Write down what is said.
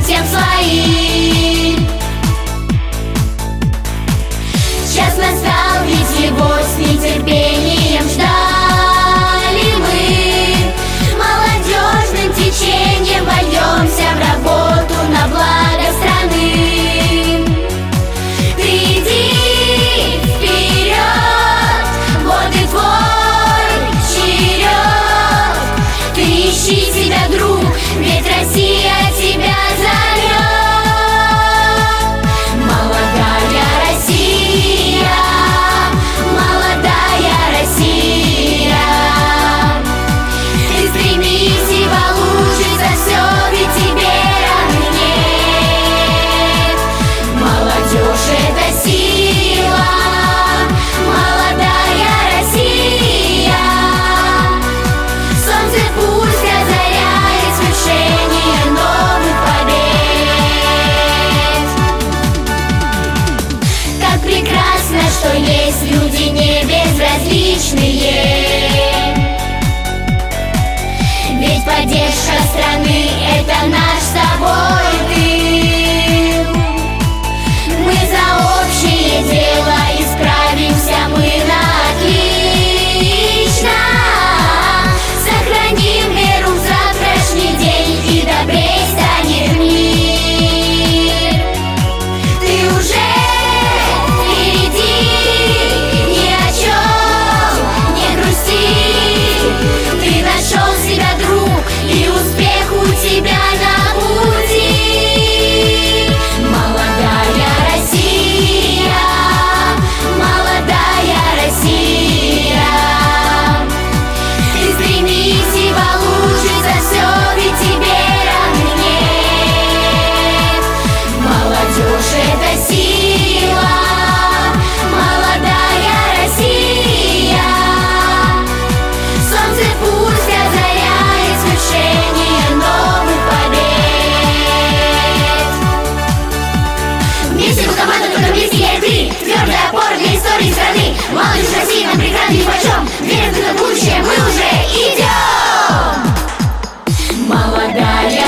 всем своим. Час настал, ведь его с нетерпением ждали мы. Молодежным течением вольемся в работу на благо страны. Ты иди вперед, вот и твой черед. Ты ищи себя, друг, ведь Россия тебя зовет. Молодая Россия, молодая Россия, ты стремись и получится все, ведь тебе равных нет. Молодежь — это сила, молодая Россия. Солнце пусть озаряет свершение новых побед. Как прекрасно, что есть люди не безразличные. Ведь поддержка страны — это наш с тобой тыл. Мы за общее дело и справимся мы на отлично. Сохраним веру в завтрашний день, и добрей станет мир. Ты уже впереди, ни о чем не грусти. Ты нашел себя, друг, и успех у тебя на пути. Молодая Россия, молодая Россия, ты стремись и получится все, ведь тебе равных нет. Молодежь — это сила, молодая Россия. Солнце пусть озаряет свершение новых побед. Вместе мы команда, только вместе я и ты. Твердая опора для истории страны. Молодежь России нам преграды нипочем. Верим в это будущее, мы уже идем. Молодая